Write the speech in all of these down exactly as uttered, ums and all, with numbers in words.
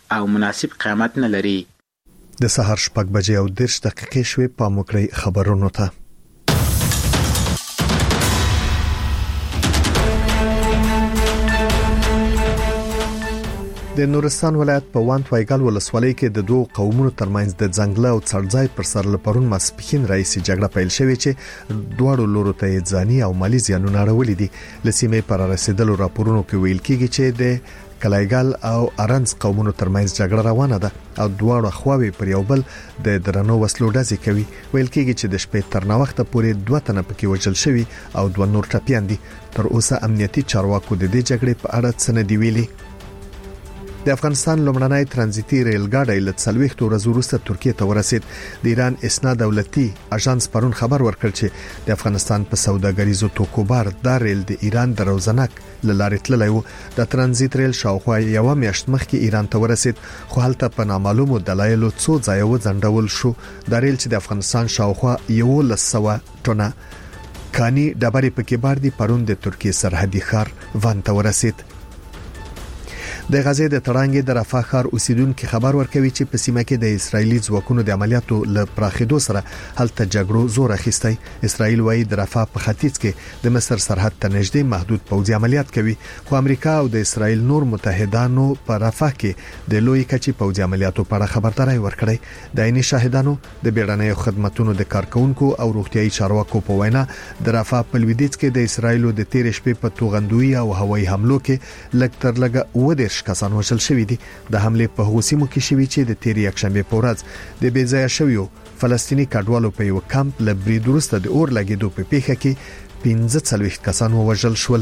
او مناسب قیمت نه لري. د سهار شپږ بجې او دېرش دقیقې شوې. پام وکړئ خبرونو ته. د نورستان ولایت په وانت وایګل ولسوالۍ کې د دوه قومونو ترمنځ د ځنګل او څړځای پر سر لپارون ماسپخین رئیسي جګړه پیل شوې چې دواړو لورو ته ځاني او مالی زیانونه راولي دي. لسیمه پر رسیدلو راپورونو کې ویل کېږي چې د کلایګل او ارنس قومونو ترمنځ جګړه روانه ده او دواړو خواوې پر یو بل د درنو وسلو ډزې کوي. ویل کېږي چې د شپې تر ناوخته پورې دوه تنه پکې وژل شوي او دوه نور ټپيان دي. تر اوسه امنیتي چارواکو د دې جګړې په اړه څه نه دی ویلي. د افغانستان لومړنی ترانزیتي ریل ګاډی له څلوېښت ورځې وروسته ترکیه ته ورسید. د ایران اسنا دولتي اژانس پرون خبر ورکړ چې د افغانستان په سوداګریزو توکو بار د ریل د ایران د روزنک لارې تللی و. د ترانزیت ریل شاوخوا یو میاشت مخکې ایران ته ورسید، خو هلته په نامعلومو دلایلو څو ځایه وځنډول شو. د ریل چې د افغانستان شاوخوا یولس سوه ټنه کانی ډبرې پکې بار دي پرون د ترکیه سرحدي ښار وان ته ورسید. د غزې د تړانګې د رفح ښار اوسیدونکو خبر ورکوي چې په سیمه کې د اسرایلی ځواکونو د عملیاتو له پراخېدو سره هلته جګړو زور اخیستی. اسرایل وايي د رفح په ختیځ کې د مصر سرحد ته نږدې محدود پوځي عملیات کوي، خو امریکا او د اسرایل نور متحدانو په رفح کې د لوی کچې پوځي عملیاتو په اړه خبرداري ورکړې. د عیني شاهدانو د بیړنیو خدماتو د کارکونکو او روغتيایي چارواکو په وینا د رفح په لویدیځ کې د اسرایل د تیر شپې په توغندوی او هوایي حملو کې لږ تر لږه و د کسان وژل شوي دي. د حمله په هغو سیمو کې شوي چې د تیر یکشنبه په ورځ د بې ځایه شویو فلسطینی کډوالو په یو کمپ له برید وروسته د اور لګیدو په پیښه کې پنځه څلوېښت کسان وژل شول.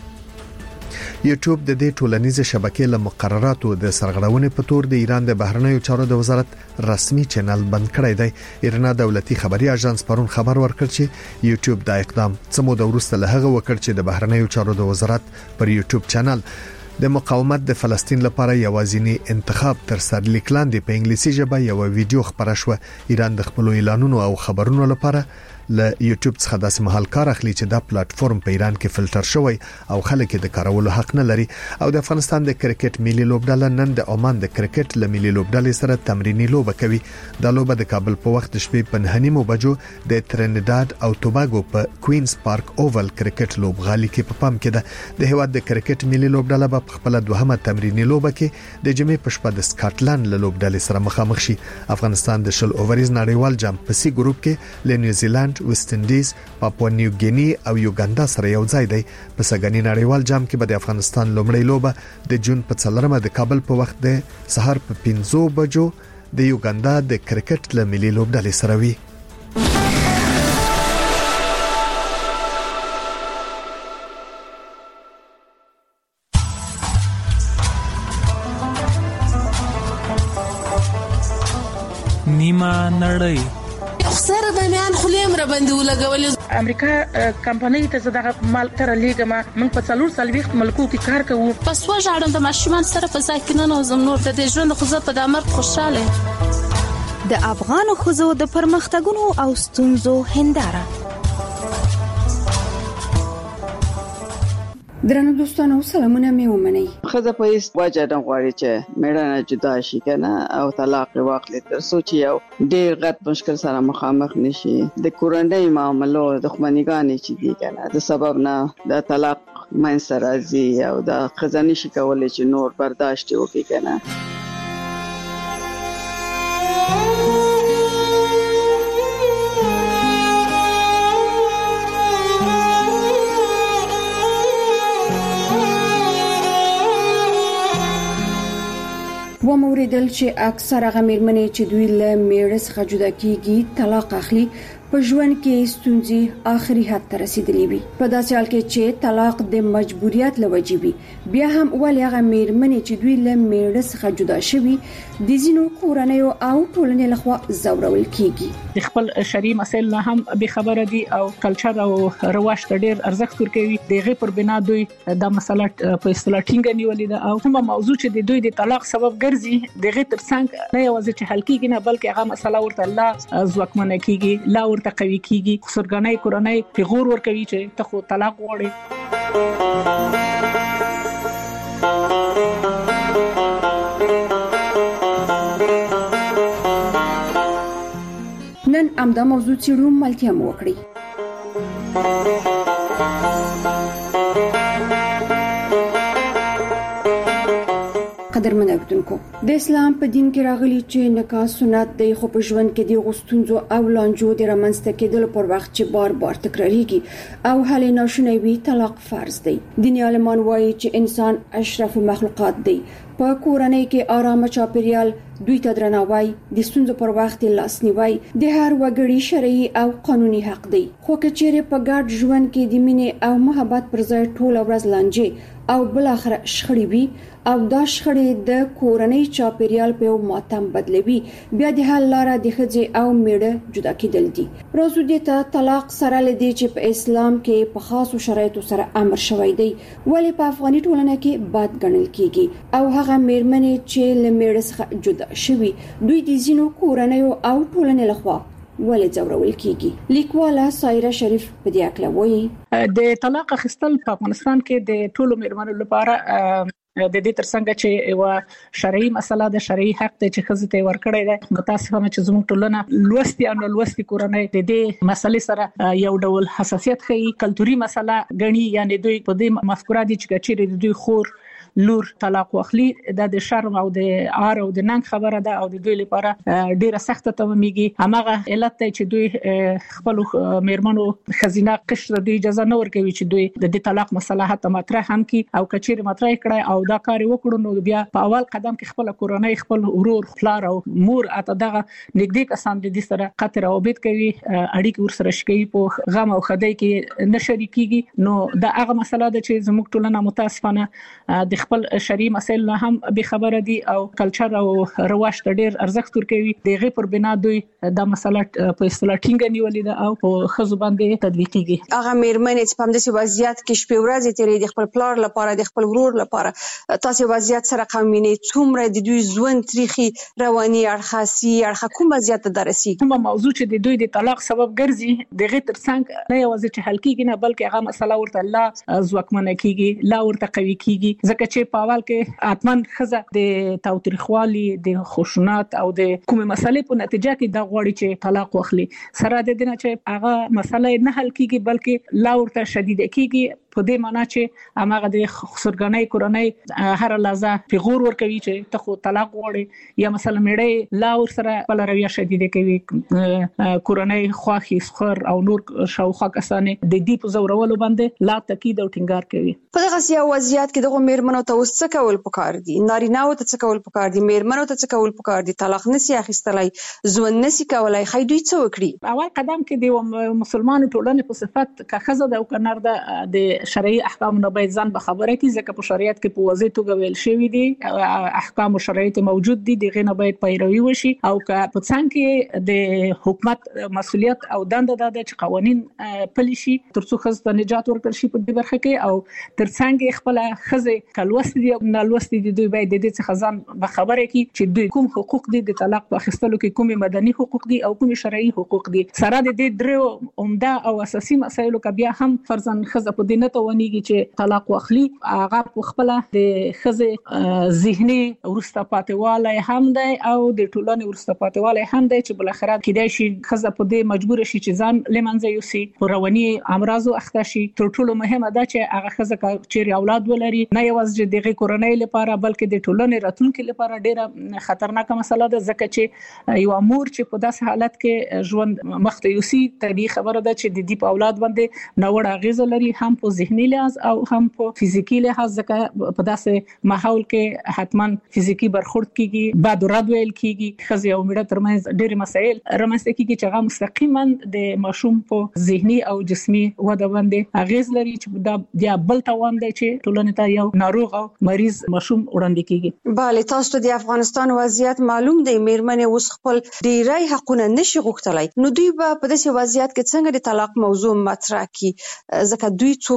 یوټیوب د دې ټولنیزې شبکې له مقرراتو د سرغړونې په تور د ایران د بهرنیو چارو د وزارت رسمي چینل بند کړی دی. ایرنا دولتي خبري اژانس پرون خبر ورکړ چې یوټیوب د اقدام څه موده وروسته له هغه وکړ چې د بهرنیو چارو د وزارت پر یوټیوب چینل د مقاومت د فلسطین لپاره یوازینی انتخاب تر سر لیکلاندې په انګلیسي ژبه یو ویډیو خبره شو. ایران د خپل اعلانونو او خبرونو لپاره له یوټیوب څخه داسې مهال کار اخلي چې دا پلیټ فارم په ایران کې فلټر شوی او خلک د کارولو حق نه لري. او د افغانستان د کرکټ ملي لوبډله نن د عمان د کرکټ له ملي لوبډلې سره تمرینی لوبه کوي. دا لوبه د کابل په وخت شپې په نهه نیمو بجو د ترینیداد او توباګو په کوینز پارک اوول کرکټ لوبغالي کې په پام کې ده. د هیواد د کرکټ ملي لوبډله په خپل دوهمه تمرینی لوبه کې د جمعې په شپه د سکاټلند له لوبډلې سره مخامخ شي. افغانستان د شل اووریز نړیوال جام په سی ګروپ کې له نیوزیلند، ویسټ انډیز، پاپوا نیو ګینی او یوګاندا سره یو ځای دی. په سګنی نړیوال جام کې به د افغانستان لومړی لوبه د جون په څلورمه د کابل په وخت د سحر په پنځو بجو د یوګاندا د کرکټ له ملي لوبډلې سره وي. نیمه نړۍ سره د میان خلیم را باندې ولګولې. امریکا کمپنۍ ته زداغه مال تر لیګما من په څلور سلويخت ملکو کې کار کوو. پس و ژړم د ماشومان سره په ځای کې نه نوزم نور د ژوند خو زه په دمر خوشاله. د افغان خزو د پرمختګونو او ستونزو هنداره. درنو دوستانو سلامونه مې ومنئ. خزه په هیڅ وجه نه غواړي چې میړانه جدا شي کنه او طلاق واخلي تر څو چې یو ډېر غټ مشکل سره مخامخ نشي. د کورنۍ معاملو دښمنیګانې چې دي کنه د سبب نه د طلاق منځ راځي او د خزه نشي کولای چې نور برداشت وکړي کنه. و موریدل چې اکثر هغه میرمنې چې دوی له میړه څخه جدا کیږي طلاق اخلي په ژوند کې ستونزې آخري حد ته رسیدلې وي. په داسې حال کې چې طلاق د مجبوریت لوجې وي، بیا هم ولې هغه میرمنې چې دوی له میړه څخه جدا شوي د ځینو کورنیو او ټولنې لخوا ځورول کیږي. د خپل شرعي مسایل نه هم به خبره دي او کلچر او رواج ته ډېر ارزښت ورکوي. دغه پر بنا دوی د مسله په اصطلاح ټینګه نیولې ده او کومه موضوع چې د دوی د طلاق سبب ګرځي دغه ترڅنګ نه یوازې چې حل کیږي نه بلکې هغه مسله ورته لا ځواکمنه کیږي، لا ورته قوي کیږي. سرګنۍ کورنۍ پیغور ورکوي چې ته خو طلاق غواړې. نن امدا موضوع څیړو ملتیا مو وکړي. قدرمن اوریدونکو، د اسلام په دین کې راغلي چې نکاح سنت دی، خو په ژوند کې د غوښتنځو او لانجو د رامنځته کېدلو پر وخت چې بار بار تکراریږي او حل ناشونی وي، طلاق فرض دی. دیني عالمان وایي چې انسان اشرف المخلوقات دی. په کورنۍ کې آرامه چاپیریال، دوی ته درناوی، د ستونزو پر وخت لاسنیوي د هر وګړي شرعي او قانوني حق دی. خو کچېره په ګډ ژوند کې د مینې او محبت پر ځای ټول ورځ لانجې او بل اخر شخړې وي او دا شخړې د کورنۍ چاپیریال په یو ماتم بدلوي، بیا د حل لاره د ښځې او میړه جدا کېدل دي. راځو دې ته طلاق سره لدی چې په اسلام کې په خاصو شرایطو سره امر شوی دی، ولی په افغاني ټولنه کې بد ګڼل کیږي او هغه میرمنې چې له میړه څخه جدا شوي دوی د زینو کورنۍ او ټولنې لخوا ولې ځورول کیږي. لیکواله سایره شریف په دې اړه وایي د طلاق اخیستل په افغانستان کې د ټولو میرمنو لپاره د دې ترڅنګ چې یو شرعي مسله د شرعي حق ته چې خزه ته ورکړی دی. متاسفانه چې زموږ ټولنه لوستي او لوستي کورنۍ د دې مسلې سره یو ډول حساسیت ښيي، کلتوري مسله غني، یعنی دوی په دې مفکوره دي چې چې دوی خور لور طلاق واخلي د شرم او د عار او د ننګ خبره ده او د دوی لپاره ډیره سخته تمامېږي. همغه علت ته چې دوی خپل میرمنو خزینه قشر دوی اجازه نه ورکوي چې دوی د دې طلاق مسله حتی مطرح هم کی او کچېره مطرح کړي او دا کار وکړو نو بیا په اول قدم کې خپل کورنۍ، خپل ورور، خپلار او مور اته دغه نږدې کسان د دې سره قطر او بیت کوي، اړیکې ورسره شکي، په غم او خدای کې نه شریکيږي. نو دا هغه مسله ده چې زموږ ټولنه متاسفانه د خپل شرعي مسایل نه هم به خبره دي او کلچر او رواج ته ډیر ارزښت ورکوي. دغه پر بنا دوی د مسله په اصطلاح ټینګ نیولې ده او په خزو باندې تطبیقيږي. هغه میرمنې چې په همدې وضعیت کې شپې ورځې تیرې د خپل پلار لپاره، د خپل ورور لپاره، تاسو وضعیت سره قومینه څومره د دوی ژوند تاریخي رواني ارخصي ارخه کوم وضعیت درسي، کوم موضوع چې د دوی د طلاق سبب ګرځي دغه ترڅنګ نه یوازې چې حل کیږي نه بلکې هغه مسله ورته لا ځواکمنه کیږي، لا ورته قوي کیږي. ځکه چې په اول کې اتمن خزه د تاوتریخوالي، د خشونت او د کومه مسلې په نتیجه کې د غوړي چې طلاق واخلي سره د دې نه چې هغه مسله نه حل کیږي بلکې لا ورته شدید کیږي. په دې معنی چې هغه د خسرګنۍ کورنۍ هر لحظه پیغور ور کوي چې ته خو طلاق غواړي، یا مثلا میړه لا ور سره بل رویه شدید کوي، کورنۍ خواخي سخر او نور شاوخوا کسانه د دې په زورولو باندې لا تاکید او ټینګار کوي. په دغه سیاسي وضعیت کې دغه میرمنو ته وسڅ کول پکار دي، نارینه او ته څه کول پکار دي، میرمنو ته څه کول پکار دي، طلاق نسی اخیستلای، ژوند نسی کولای، خای دوی څه وکړي. اول قدم کې د مسلمانانو ټولنې په صفت که خزه د او کنار د شرعي احکام نه باید ځان به خبره کی، ځکه په شریعت کې په واضح توګه ویل شوی دي احکام او شرایط موجود دي، دغه نه باید پیروي وشي. او که په څنګه کې د حکومت مسؤلیت او دنده ده چې قوانين پلي شي ترڅو خزه نجات ورکړي شي په دې برخه کې، او ترڅنګ خپل خزه کلوست دي او نلوست دي دوی باید د دې څخه ځان به خبره کی چې دوی کوم حقوق دي د طلاق په اخیستلو کې، کوم مدني حقوق دي او کوم شرعي حقوق دي. سره د دې درو عمده او اساسي مسایلو کې بیا هم فرضاً خزه په دې نه توانيږي چې طلاق واخلي. هغه خپل د خزه ذهني ورسته پاتواله هم دی او د ټولنې ورسته پاتواله هم دی چې بل اخرت کېدای شي خزه په دې مجبور شي چې ځان لمنځه یوسي، رواني امراض او اخته شي. تر ټولو مهمه ده چې هغه خزه چې اولاد ولري نه یوازې دغه کورنۍ لپاره بلکې د ټولنې راتلونکي لپاره ډیره خطرناکه مسله ده، ځکه چې یو امور چې په داسې حالت کې ژوند مخته یوسي طبيعي خبره ده چې د دې په اولاد باندې نوړ اغیز لري، هم په ذهني لحاظ او هم په فزیکی لحاظ، ځکه په داسې ماحول کې حتما فزیکی برخورد کیږي، بد رد ویل کیږي، خزي او میړه ترمنځ ډېر مسایل رامنځته کیږي چې هغه مستقیما د ماشوم په ذهني او جسمي وده باندې اغیز لري چې دا بیا بل توان دی چې ټولنې ته یو ناروغ او مریض ماشوم وړاندې کیږي. bale تاسو ته د افغانستان وضعیت معلوم دی، میرمنې اوس خپل ډیری حقونه نشي غوښتلای، نو دوی په داسې وضعیت کې څنګه د طلاق موضوع مطرح کی، ځکه دوی څوک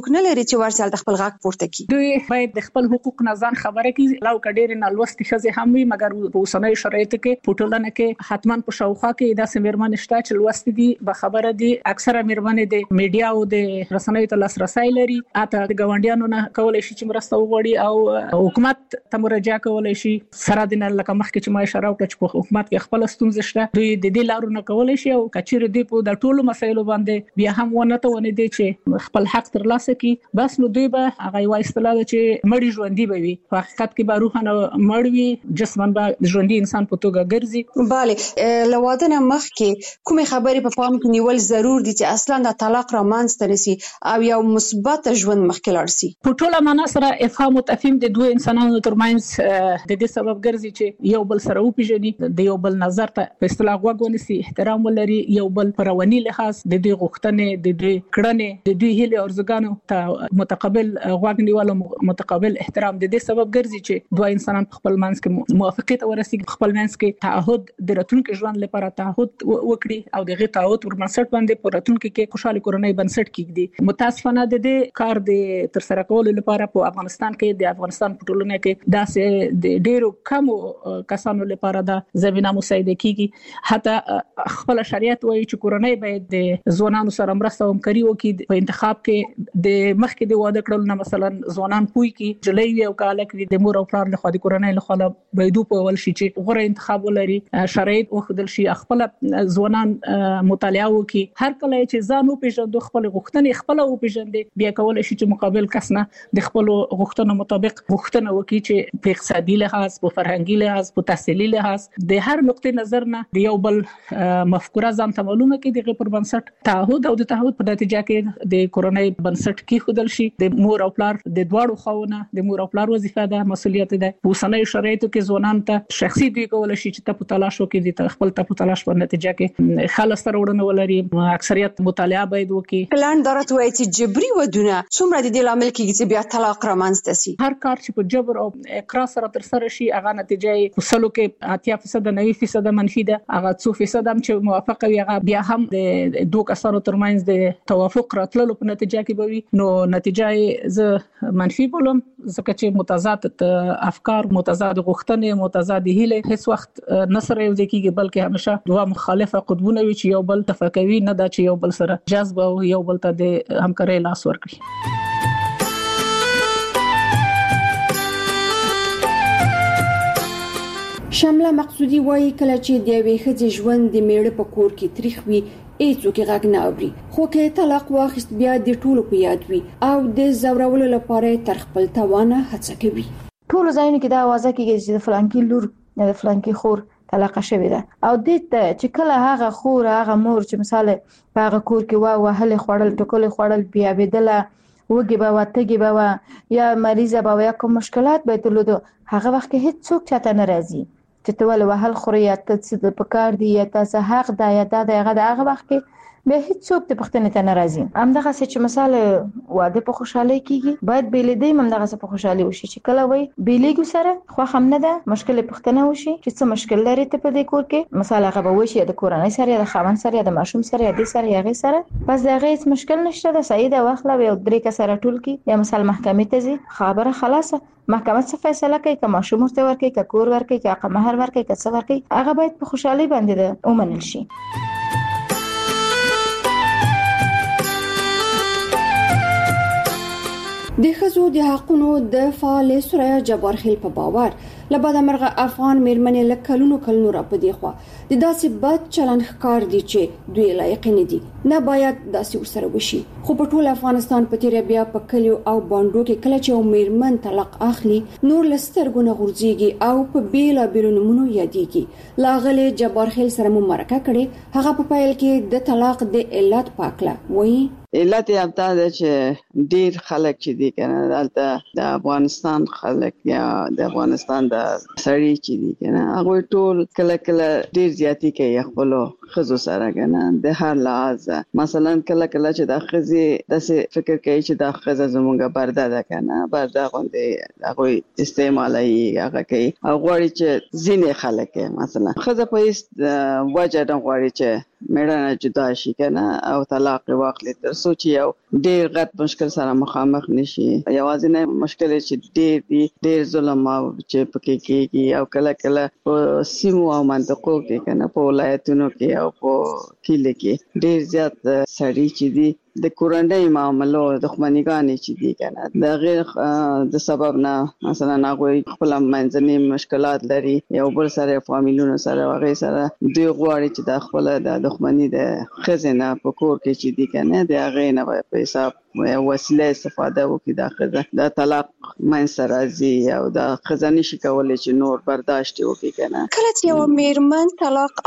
حق نه لري چې ورسال د خپل غږ پورته کړي؟ دوی باید د خپل حقوق نه ځان خبره کړي. لو کډیر نه لوستي ښځې هم وي مګر په اوسنۍ شرایطو کې په ټولنه کې حتمان په شاوخوا کې داسې میرمنې شته چې لوستي دي به خبره دي. اکثره میرمنې د میډیا او د رسنیو ته لاسرسي لري. اته د ګاونډیانو نه کولای شي چې مرسته وغواړي او حکومت ته مراجعه کولای شي. سره د نه لکه مخکې چې ما اشاره وکړه چې په حکومت کې خپل ستونزې شته. دوی د دې لارو نه کولای شي او کچېر دی په د ټولو مسایلو باندې بیا هم ونه ته ونه دي چې خپل حق ترلاسه کړي. بس نو دوی به هغه یو اصطلاح چې مړی ژوندۍ به وي. په حقیقت کې به روحانه مړ وي، جسمن به ژوندۍ انسان په توګه ګرځي. bale لوادن مخکې کومه خبرې په پام کې نیول ضرور دي چې اصلا د طلاق رامنځته نشي او یو مثبت ژوند مخکې لاړ شي. په ټوله معنا سره افهام او تفهیم د دوه انسانانو ترمنځ د دې سبب ګرځي چې یو بل سره وپیژني، د یو بل نظر ته په اصطلاح غوږ ونیسي، احترام ولري، یو بل پر رواني لحاظ د دې غوښتنې د دې کړنې د دوی هیله ارزګانو ته متقابل غوږ نیول او متقابل احترام د دې سبب ګرځي چې دوه انسانان په خپل منځ کې موافقت ورسېږي، خپل منځ کې تعهد د راتلونکي ژوند لپاره تعهد وکړي او دغه تعهد پر بنسټ باندې په راتلونکي کې خوشاله کورنۍ بنسټ کېږي. متاسفانه د دې کار د تر سره کولو لپاره په افغانستان کې د افغانستان په ټولنه کې داسې د ډیرو کم کسانو لپاره د زمينه مساعده کیږي. حتی خپل شریعت وایي چې کورنۍ باید د ځوانانو سره مرسته او همکاري وکړي. په انتخاب کې د مخکې د واده کړل نه مثلا ځوانان پوي کې جلۍ او کالک د مور او پلار له خوا د کورنۍ له خوا باید په ول شي چې غوړه انتخاب ولري، شرایط وخدل شي، خپل ځوانان مطالعه وکړي. هر کله چې ځان او پیژندو خپل غوښتنې خپل او پیژندې بیا کول شي چې مقابل کس نه د خپل غوښتنو مطابق غوښتنه وکړي چې په اقتصادي لحاظ، په فرهنګي لحاظ، په تحصیلي لحاظ د هر نقطې نظر نه د یو بل مفکوره ځان ته معلومه کړي. دغه پر بنسټ تعهد او د تعهد په نتیجه کې د کورنۍ بنسټ کې خودل شي. د مور او پلار د دواړو خواونه د مور او پلار وظیفه ده، مسولیت ده. په اوسنۍ شرایطو کې ځوانان ته شخصي دی کول شي چې ته په تلاش وکړي، د خپل ته په تلاش په نتیجه کې خلاص سره وړاندې ولري. اکثریت مطالعه باید وکړي. پلان درته وایي چې جبري ودونه څومره د دې لامل کېږي چې بیا طلاق رامنځته شي؟ هر کار چې په جبر او اقرار سره تر سره شي هغه نتیجه یې وسلو کې اتیا فیصد نوي فیصد منفي ده. هغه څو فیصد هم چې موافقه وي هغه بیا هم د دوه کسانو ترمنځ د توافق راتللو په نتیجه کې به وي. نو نتیجه یې زه منفي بولم ځکه چې متضاد افکار، متضاد غوښتنې، متضاد هیله هیڅ وخت نه سره یو ځای کېږي، بلکې همیشه دوه مخالفه قطبونه وي چې یو بل تفکوي، نه دا چې یو بل سره جذب او یو بل ته د همکارۍ لاس ورکړي. شمله مقصودی وایي کله چې د یوې ښځې ژوند د میړه په کور کې تریخ وي هیڅوک غږ نه اوري، خو کې طلاق واخیست بیا د ټولو په یاد وي او د زورولو لپاره تر خپل توانه هڅه کوي. ټول ځایونه کې دا आवाज کېږي چې د فلانکی لور یا د فلانکی خور طلاق شوی ده او د چې کله هغه خور هغه مور چې مثال په هغه کور کې وا وهله خوړل ټکول خوړل بیا بدله وګي به واتګي به یا مریضه به یا کوم مشکلات به تلودو، هغه وخت کې هیڅ څوک چاته ناراضي چې ته ول وهل خوري یا ته څه په کار دی یا تاسو حق دا یا دا هغه هغه وخت کې به هیڅ څوک ته پښتنه ته ناراضي. همدغه چې مثال واده په خوشاله کیږي باید بیلیدې همدغه په خوشاله وشي چې کله وای بیلیګو سره خو هم نه ده مشکل پښتنه وشي چې څه مشکل لري ته په دې کور کې مثال هغه به وشي د کورنۍ سره یا د خاوند سره یا د ماشوم سره یا د سره یا غي سره بس دغه هیڅ مشکل نشته ده. سعید واخله یو درې کا سره ټول کی یا مثال محکمې ته ځي خبره خلاصه، محکمه څه فیصله کوي که ماشوم ورته ورکړي که کور ورکړي که مہر ورکړي که څه ورکړي هغه باید په خوشحالي باندې ده ومنل شي. د ښځو د حقونو د فعال سوریا جبار خیل په باور لبدا مرغه افغان میرمنې لکلونو کلونو را پدې خو د داسې بد چلند ښکار دي چې دوی لایق نه دي، نه باید داسې ورسره وشي. خو په ټول افغانستان په تیر بیا په کلیو او باندو کې کله چې میرمن طلاق اخلي نور لسترګونه غورځيږي او په بیلا بیلو نمونو یادېږي. لاغله جبار خیل سره مو مرکه کړي، هغه په پایل کې د طلاق د علت پاکله وایي. علت یې همدا ده چې ډیر خلک چې دي کنه دلته د افغانستان خلک یا د افغانستان د سړي چې دي کنه هغه ټول کله کله ډیر زیاتی کوي خپل خزو سره کنه د هر لحاظ. مثلا کله کله چې د خزي داسې فکر کوي چې د خزه زمونږه برده ده کنه برده غوندې هغه استعمالي هغه کوي او غواړي چې ځینې خلک مثلا خزه په هیڅ وجه نه غواړي چې میړه جدا شي کنه او طلاق واخلي تر څو چې یو ډیر غټ مشکل سره مخامخ نشي. یوازې نه مشکل چې ډیر دی ډیر ظلم او چې پکې کېږي او کله کله په سیمو او منطقو کې کنه په ولایتونو کې او په کلی کې ډیر زیات سړي چې دی د کورنۍ معاملو دښمنیګانې چې دي کنه د غیر د سبب نه مثلا هغه خپل منځني مشکلات لري یو بل سره فامیلونو سره هغه سره دوی غواړي چې د خپل د دښمنۍ د خزینه په کور کې چې دي کنه د هغه نه په حساب وسیله استفاده وکړي د خزه د طلاق من سره زی او د خزانه شي کولای چې نور برداشت وکړي کنه. کله چې یو میرمن طلاق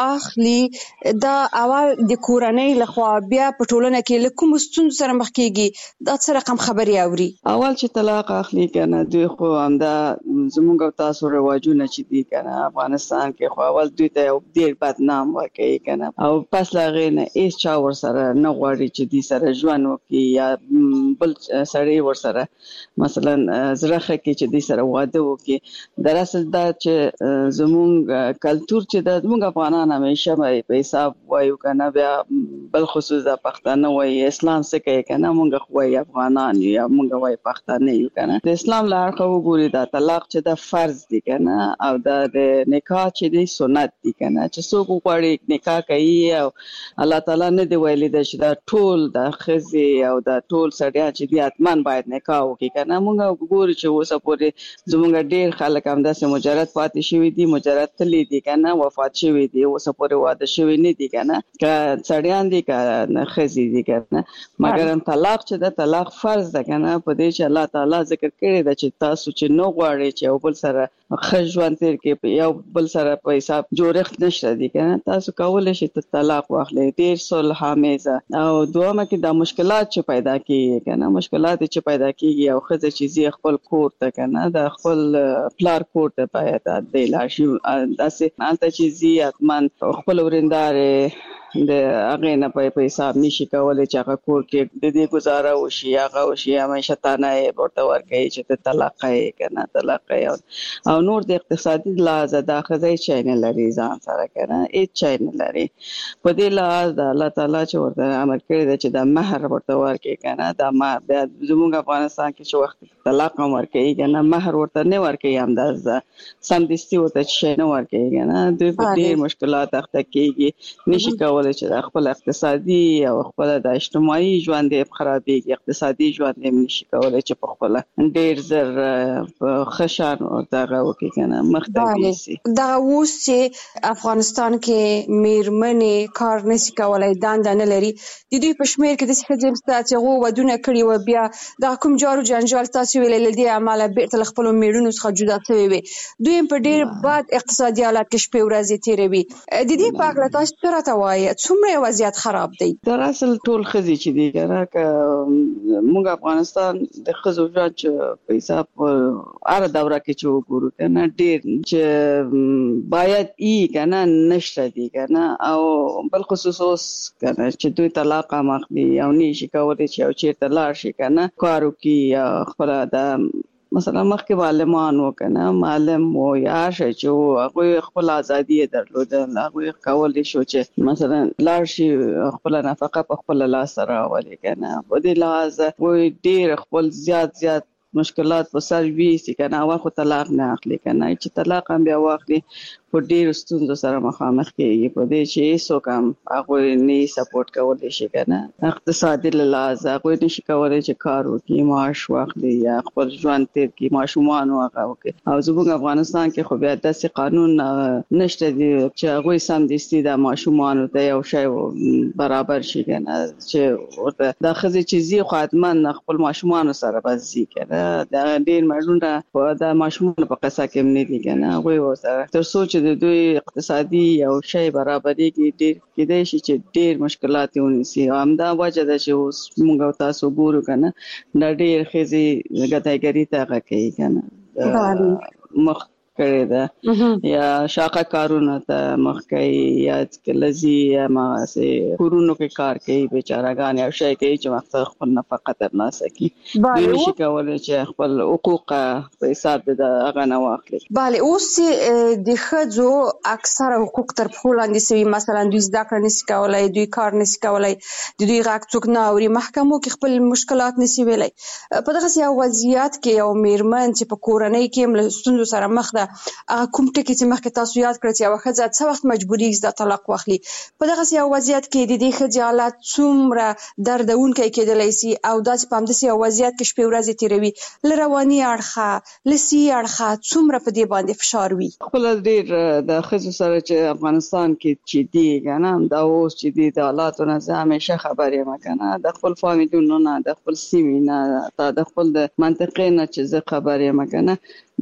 اخلي دا اول د کورنۍ لخوا بیا په ټولنه کې لکه ستونزې سره مخ کېږي دا څه رقم خبري اوري. اول چې طلاق اخلي کنه دوی خو همدا زموږ تاسو رواجونه چې دي کنه افغانستان کې خو اول دوی ته ډیر بدنام ورکوي کنه او پس لاغې نه هیڅ چا ور سره نه غواړي چې دې سره ژوند وکړي یا بل سړی ور سره مثلا زړه کې چې دې سره واده وکړي. دراصل دا چې زموږ کلچر چې د زموږ افغانان همیشه په حساب وایو کنه بیا بل خصوص د پښتانه وایي اسلام څه کوي کنه موږ خو وایي افغانان یا موږ وایي پښتانه یو کنه د اسلام لار خو وګوري دا طلاق چې د فرض دي کنه او د نکاح چې دی سنت دي کنه چې څوک غواړي نکاح کوي او الله تعالی نه دی ویلي چې دا ټول د خزي او د ټول سړیا چې دی اتمن باید نکاح وکړي کنه موږ وګوري چې اوسه پورې زموږ ډیر خلک هم داسې مجرد پاتې شوی دي مجرد تللی دي کنه وفات شوی دي اوسه پورې واده شوی نه دي کنه که سړیان دي که خزي دي کنه مګر طلاق چې د طلاق فرض ده کنه په دې چې الله تعالی ذکر کړی دا چې تاسو چې نو غواړئ چې یو بل سره خژوان تیر کې یو بل سره په حساب جوړښت نشته دي کنه تاسو کولای شئ ته طلاق واخلئ ډیر صلح امیزه او دوامه کې د مشکلات چې پیدا کیږي کنه مشکلات چې پیدا کیږي او خزه چې زی خپل کور ته کنه د خپل پلار کور ته پایته د لاشي داسې انت چې زی اتمن خپل ورندار د هغه نه په حساب نشي کولای چې هغه کور کې د دې گزاره وشي هغه وشي همیشه تانه ورته ورکړي چې ته طلاق یې کنه طلاق یې او نور د اقتصادي لحاظ د خزای چای نه لري ځان سره کنه هیڅ چای نه لري په دې لحاظ د الله تعالی چې ورته امر کړی دی چې د مہر ورته ورکړي کنه د مہر د زموږ افغانستان کې چې وخت طلاق ورکړي کنه مہر ورته نه ورکړي همداز سم دستي ورته شي نه ورکړي کنه دوی په ډېر مشکلات اخته کېږي نشي کولای چې خپل اقتصادي او خپل د اجتماعي ژوند یې خرابېږي اقتصادي ژوند یې نشي کولای چې په خپل ډېر زر خشان او دغه وکړي کنه مختلفي سي دا اوس چې افغانستان کې میرمنې کار نشي کولای دانده نه لري د دوی په شمیر کې د څه ځم چې غو ودونه کړی و بیا دا کوم جارو جنجال تاسو ویل لدی عمله بیرته خپل میړونو څخه جدا شوی وي دوی په ډېر بد اقتصادي حالت کې شپې ورځې تیروي د دې په اړه تاسو څه راته وایي څومره وضعیت خراب دی؟ در اصل ټول خزي چې دی کنه که موږ افغانستان د خزو ژوند چې په حساب اره دوره کې چې وګورو کنه ډېر چې باید ای کنه نشته دی کنه او بل خصوص اوس کنه چې دوی طلاق مخدي او نشي کولای چې او چیرته لاړ شي کنه کارو کې خپل د مثلا مخکې معلمان وکنه معلم و یا شي چې هغه خپل ازادي درلوده هغه کولای شو چې مثلا لاړ شي خپل نفقه په خپل لاس راولي کنه په دې لحاظ و ډیر خپل زیات زیات مشکلات په سر وی سي کنه او خو طلاق نه اخلي کنه چې طلاق هم بیا واخلي په ډیر ستونزو سره مخامخ کېږي په دې چې هیڅ کم هغه نه سپورټ کولای شي کنه اقتصادي لحاظ هغه نشي کولای چې کار وکړي معاش واخلي یا خپل ژوند تیر کې ماشومان هغه وکړي او زموږ افغانستان کې خو بیا داسې قانون نشته دی چې هغه سم دستي د ماشومان ته یو شی برابر شي کنه چې ورته د خزي چې زی خدمت خپل ماشومان سره بزي کنه د ډیر مړونه د ماشومان په قصه کې نه دي کنه هغه سره تر څو د دوی اقتصادي او شی برابرۍ کې ډیر کېدای شي چې ډیر مشکلات ونیسي همدا وجه ده چې اوس موږ تاسو ګورو کنه د ډیر خزي غتایګری ته کوي کنه مخ کړی ده یا شاقه کارونه ته مخ کوي یا کلزي یا ما سه کورونو کې کار کوي بیچارهګان او شي کوي چې وخت خپل نفقه ترلاسه کړي دوی نشي کولای چې خپل حقوق په حساب د هغه نه واخلي. bale اوس د خځو اکثره حقوق تر پخو لاندې سوي مثلا دوی زده کړه نشي کولای دوی کار نشي کولای د دوی غاک څوک نه اوري محکمو کې خپل مشکلات نشي ویلای په دغه سیاسي وضعیت کې یو میرمن چې په کورنۍ کې مل ستونزو سره مخ ده کوم ټکی چې مخکې تاسو یاد کړئ چې یو ښځه څه وخت مجبوري د طلاق واخلي په دغه سیاسي وضعیت کې د دې ښځې حالت څومره دردونکی کېدلی شي او داسې په همداسې وضعیت کې شپې ورځې تېروي له رواني اړخه له سي اړخه څومره په دې باندې فشار وي. خپل ډېر د ښځو سره چې افغانستان کې چې دی کنه دا اوس چې دی د حالاتو نه زه همیشه خبر یم کنه د خپل فامیلونو نه د خپل سیمې نه د خپل د منطقې نه چې زه خبر یم کنه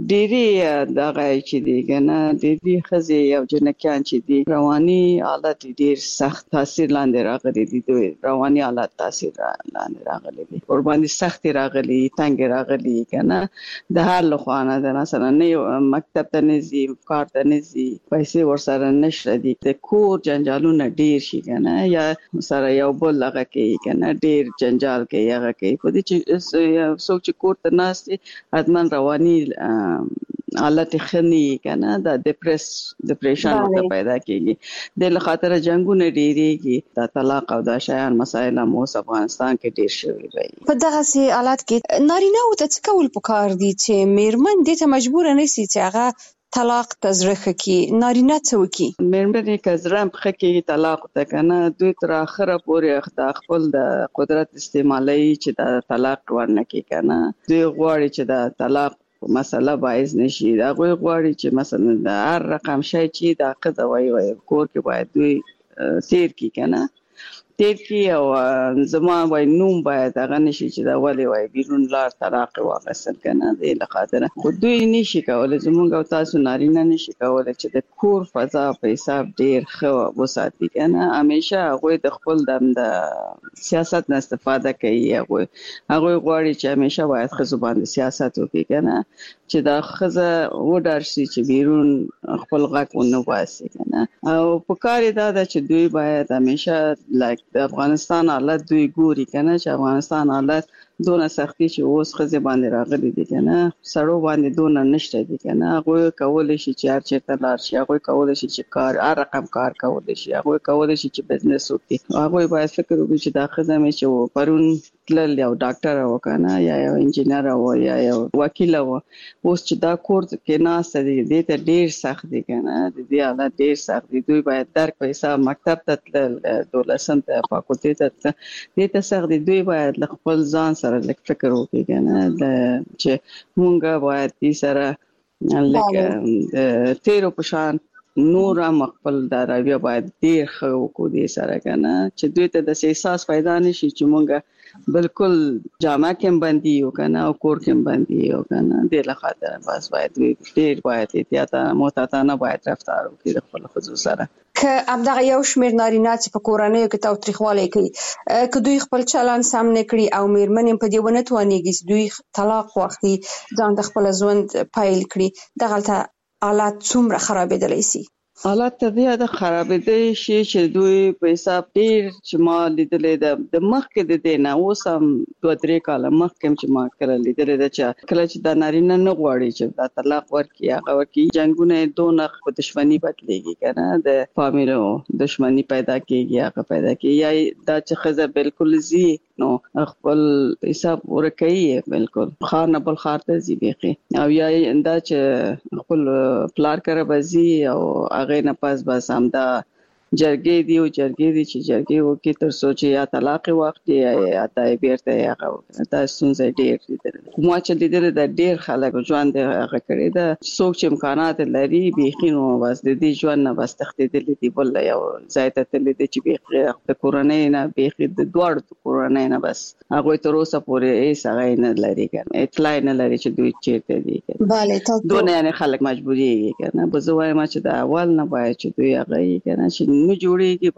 ډېری دغه چې دی کنه ډېری ښځې او جنکیان چې دی رواني حالت ډېر سخت تاثیر لاندې راغلي دي دوی رواني حالت تاثیر لاندې راغلي دي ور باندې سخت راغلي تنګ راغلي کنه د هر لخوانه د مثلا نه مکتب ته نه زی کار ته نه زی پیسې ور سره نشته دي د کور جنجالونه ډېر شي کنه یا سره یو بل هغه کوي کنه ډېر جنجال کوي هغه کوي په دې چې څوک چې کور ته ناست ادمن رواني حالت خنی کنه د ډیپریس ډیپریشن ته پیدا کیږي د لخاطر جنگونه ډیریږي د طلاق او د شایان مسایل مو افغانستان کې ډیر شوی وي په دغه سي حالات کې نارینه او د څکول پکار دي چې میرمن د ته مجبور نه سي چې هغه طلاق تزرخه کی نارینه څه وکي میرمن کې زرم خکې طلاق ته کنه دوی تر اخره پورې خپل د قدرت استعمالي چې د طلاق ورنکي کنه دوی غواړي چې د طلاق مسله باعث نشي دا غوي غواړي چې مثلا د هر رقم شي چې د قضا وای وای کور کې باید دوی تیر کی کنه تیر کی او زما وای نوم باید هغه نشي چې دا ولي وای بیرون لار طلاق واغسل کنه د لخاطر خو دوی نشي کولای زمونږ او تاسو نارینه نشي کولای چې د کور فضا په حساب ډیر خو وساتي کنه همیشه هغه د خپل د سیاست نه استفاده کوي هغه هغه غواړي چې همیشه باید خو باندې سیاست وکړي کنه چې دا خزه وډار شي چې بیرون خپل غاک ونه واسي کنه او په کار دا چې دوی باید همیشه لایک د افغانستان حالت دوی ګوري کنه چې افغانستان حالت دونه سختي چې اوس خزه باندې راغلي دي کنه سړو باندې دونه نشته دي کنه هغه کول شي چې هر چیرته لار شي هغه کول شي چې کار هر رقم کار کول شي هغه کول شي چې بزنس وکړي هغه باید فکر وکړي چې دا خزه مې چې پرون تل یو ډاکټر او کنه یا یو انجینر او یا یو وکیل او اوس چې دا کور کې ناست دي دې ته ډیر سخت دي کنه دې حالت ډیر سخت دي دوی باید درک پیسې مکتب ته دولسم ته فاکولټي ته دې ته سخت دي دوی باید خپل ځان سره لک فکر وکړي کنه چې مونږه باید دې سره لکه تیرو پشان نور مخبل دراوی باید ډیر خو کو دې سره کنه چې دوی ته د احساس پیدا نشي چې مونږه بالکل جامع کې باندې یو کنه او کور کې باندې یو کنه د لخاطر بس باید ډیر باید احتیاط محتاطانه باید رفتار وکړي خپل خصوص سره که ابدغه یو شمیر نارینه چې په کورنۍ کې تاوتریخوالی کوي که دوی خپل چلن سم نه کړي او میرمن په دې ونه توانېږي چې دوی طلاق واخلي ځان د خپل ژوند پایل کړي دغه حالات څومره خرابېدلی شي حالات ته د خرابېدې شي چې دوی په حساب ډیر چې ما لیدلې د مخکې د دینه اوس هم دوه درې کاله مخکې چې ما کړل لیدلې د چې کله چې د نارینه نه غواړي چې د طلاق ورکړي هغه ورکړي جنگونه دونه په دښمنی بدلېږي کنه د فامیلو دښمنی پیدا کېږي هغه پیدا کېږي یا دا چې خزه بالکل زی نو خپل حساب ورکړي بالکل خار نه بل خار ته زی بيخي او یا دا چې خپل پلار کړه بزي او هغه نه پاس بس هم دا جرګې دی او جرګې دی چې جرګې وکي تر سوچي یا طلاق وخت یا تای بیرته هغه دا سنځ ډیر دي کومه چې لیدل د ډیر خلک ژوند هغه کړی دا څوک چې امکانات لري بيخینو واس د دې ژوند نه بس تختیدل دي بل یو ځای ته تل دي چې بيخي د کورونې نه بيخي د دوړ د کورونې نه بس هغه تر اوسه پورې هیڅ هغه نه لري کنه اطلاع نه لري چې دوی چیرته دي bale تاسو دونه نه خلک مجبوري کنه بزوای ما چې د اول نه باید چې دوی هغه کنه چې نو جوړيږي باید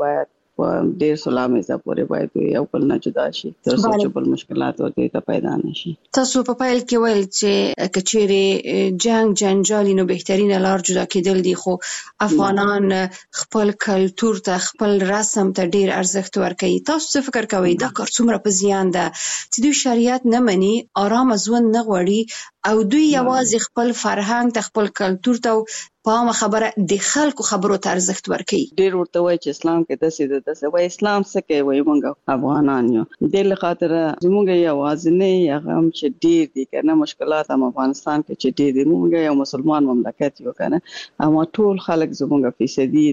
ډیر سلامه ځا پورې باید یو بل نه جدا شي تر څو چې بل مشکلات ورته ته پیدا نشي. تاسو په پیل کې ویل چې کچېره جنگ جنجال نو بهترین لار جدا کېدل دي، خو افغانان خپل کلتور ته خپل رسم ته ډیر ارزښت ورکوي. تاسو څه فکر کوئ دا کار څومره په زیان ده چې دوی شریعت نه مني، آرام ژوند نه غواړي او دوی یوازې خپل فرهنګ ته خپل کلتور ته په عامه خبره د خلکو خبرو ته ارزښت ورکوي؟ ډیر ورته وایي چې اسلام کې داسې ده داسې وایي اسلام څه کوي، وایي موږ افغانان یو د له خاطر زموږ یوازینی هغه هم چې ډیر دي کنه مشکلات هم افغانستان کې چې ډیر دي. موږ یو مسلمان مملکت یو کنه اما ټول خلک زموږ فیصدي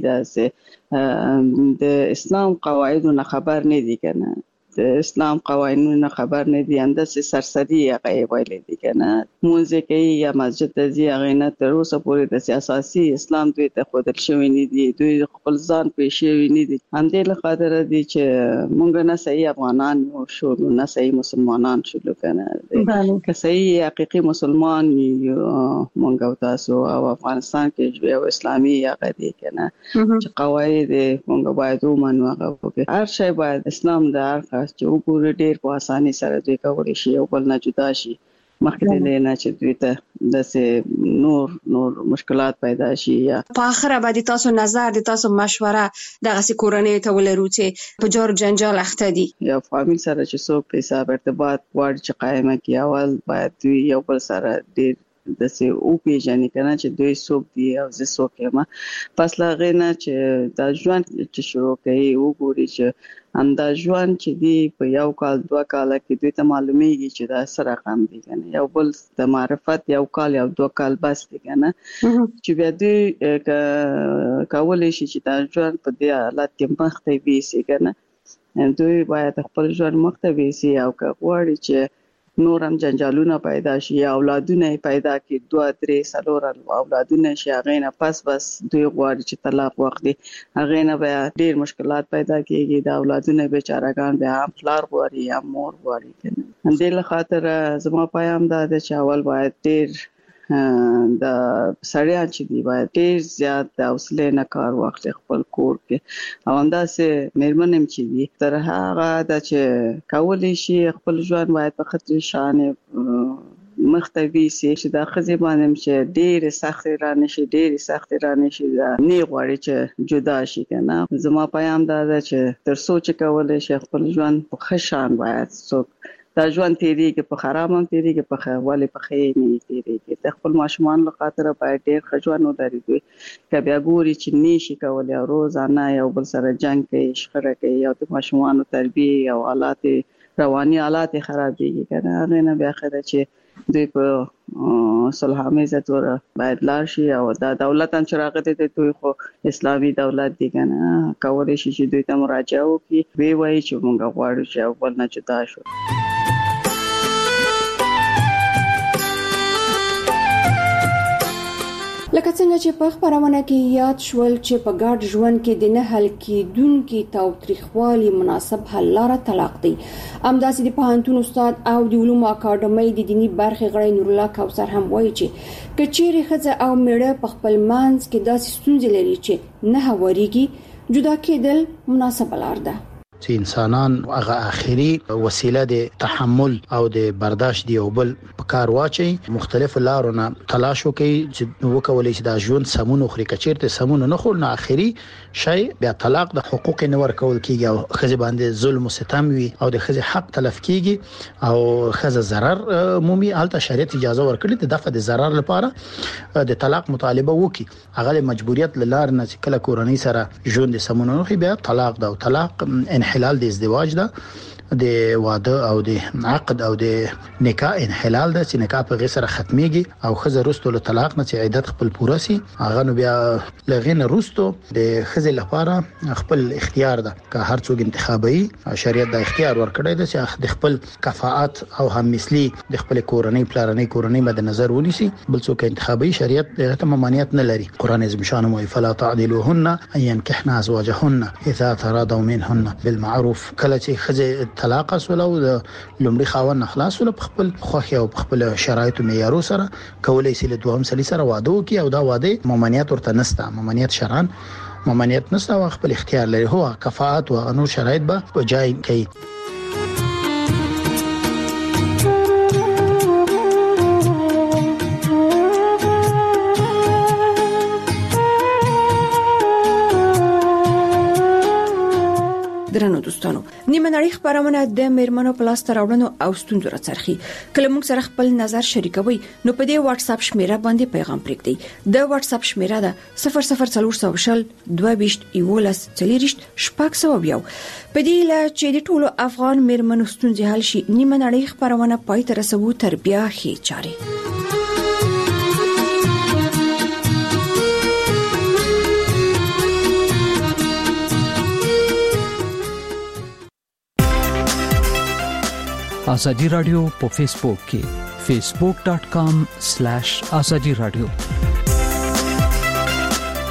ده د اسلام قواعدو نه خبر نه دي کنه، د اسلام قوانینو نه خبر نه دي، انداسې سرسدي هغه ویلې دي کنه مونږ کوي یا مسجد ته ځي هغه نه تر اوسه پورې د اساسي اسلام دوی ته خودل شوی نه دي، دوی خپل ځان پېښې نه دي. همدې له خاطر دي چې مونږ نه صحیح افغانان یو شو نه صحیح مسلمانان شو کنه که صحیح حقيقي مسلمان یو مونږ او تاسو او افغانستان کې یو اسلامي هغه دي کنه چې قواعد مونږ باید ومنو هغه وکړي. هر شی باید اسلام د هر چې وګوري ډیر په اساني سره دوی کولی شي او بل نه جدا شي مخکې دې نه چې دوی ته داسې نور نور مشکلات پیدا شي. یا په اخره باندې تاسو نظر د تاسو مشوره دغه سي کورنۍ ته ولرو چې په جوړ جنجال اخته دي یا فامیل سره چې څوک په حساب ارتباط وړ چې قائمه کی اول باید دوی یو بل سره ډیر داسې او پیژنې کنه چې دوی څوک دي او زه څوک یم. پس لا غینه چې دا ژوند چې شروع کوي وګوري چې اندا ژوند چې دی په یو کال دوه کال کې دوی ته معلومیږي چې دا سره رقم دي کنه یو بل د معرفت یو کال یو دوه کال بس دي کنه چې بیا دوی کولای شي چې دا ژوند په دې حالت کې مخ ته ویسي کنه دوی باید خپل ژوند مخ ته ویسي او که غواړي چې نور هم جنجالونه پیدا شي یا اولادونه پیدا کی دوه درې څلور اولادونه شي هغه نه پس بس دوی غواړي چې طلاق وکړي هغه نه بیا ډیر مشکلات پیدا کیږي د اولادونه بیچارهګان بیا هم پلار غواړي یا مور غواړي کنه. همدې له خاطر زما پیغام دا دی چې اول باید ډیر د سړیان چې دی باید ډیر زیات د حوصله نه کار واخلي خپل کور کې او انداسه مېرمنم چې دی تر هغه د چې کولې شي خپل ژوند باید په خطر شانه مختوي سي چې د خزي باندې چې ډیر سخت را نشي ډیر سخت را نشي نه غواړي چې جدا شي کنه. زما پیغام دا دی چې تر سوچ کولې شي خپل ژوند په خشان باید څوک دا ژوند تیریږي په خراب هم تیریږي په خواله په خې نه تیریږي. د خپل ماشومان له خاطر باید ډیر خجوان ودرې دوی که بیا ګوري چې نشي کولای او روزانه یو بل سره جنگ کوي شخړه کوي او د ماشومان تربیه او حالات رواني حالات خرابېږي کنه هغه نه بیا خره چې دوی په صلح امیزه تور باید لار شي او دا دولت هم چراغ ته دوی خو اسلامي دولت دی کنه کولای شي چې دوی ته مراجعه وکړي وی وایي چې موږ غواړو چې اول نه جدا شو. لکه څنګه چې په خبرونه کې یاد شول چې په ګډ ژوند کې د نه حل کېدونکو تاوتریخوالي مناسب حل لاره طلاق دی. امداسې د پوهنتون استاد او د علومو اکاډمۍ د دینی برخې غړی نور الله کوثر هم وایي چې کچېره خزه او میړه په خپل مانځ کې داسې ستونزې لري چې نه هواريږي جدا کېدل مناسب لار ده. چې انسانان هغه اخیری وسیله د تحمل او د برداشت دی او بل په کار واچي مختلف لارونه تلاش وکي چې وکولای شي د ژوند سمون خوري کچیرته سمون نه خور نه اخیری شی بیا طلاق د حقوق نه ورکول کیږي او خزه باندې ظلم او ستم وي او د خزه حق تلف کیږي او خزه ضرر عمومي الته شریعت اجازه ورکړي د دفع د ضرر لپاره د طلاق مطالبه وکي هغه مجبوریت لار نه کله کورنۍ سره ژوند سمون نه خو بیا طلاق دا او طلاق انحلال د ازدواج ده د واده او د عقد او د نکاح انحلال ده چې نکاح په غیر ختميږي او خزه رستو له طلاق نه چې عدت خپل پوره سي هغه نو بیا لغینه رستو د خزه لپاره خپل اختیار ده که هر څوک انتخابي شریعت د اختیار ورکړی ده چې د خپل کفاءت او هم مثلی د خپل کورنۍ پلانې کورنۍ مد نظر ونیسي بل څوک انتخابي شریعت ته ممانعت نه لري. قران عظیم شان مو فلا تعدلوهن ان ينكحن ازواجهن اذا تراضوا منهن بالمعروف کله چې خزه طلاق سولو د لومړي خاوند خلاص ول په خپل خوخي او په خپل شرایط معیارو سره کولای شي له دوهم سلی سره واده وکي او دا واده ممانعت ورته نسته ممانعت شرعاً ممانعت نشته او خپل اختیار لري هو کفاءت او نور شرایط به په جای کوي. درنو دوستانو نیمه نړۍ خبرونه د میرمنو پلاس تراوړنو او ستونزو راڅرخي کله موږ سره خپل نظر شریکوي نو په دې واتس اپ شمیره باندې پیغام پرېږدئ. د واتس اپ شمیره ده صفر صفر څلور سوه شل دوه ویشت یولس څلوریشت شپږ سوه یو. په دې لا چې د ټولو افغان میرمنو ستونزې حل شي نیمه نړۍ خبرونه پای ته رسوو تر بیا هي چاري. آزادی رادیو په فیسبوک کې facebook dot com slash azadi radio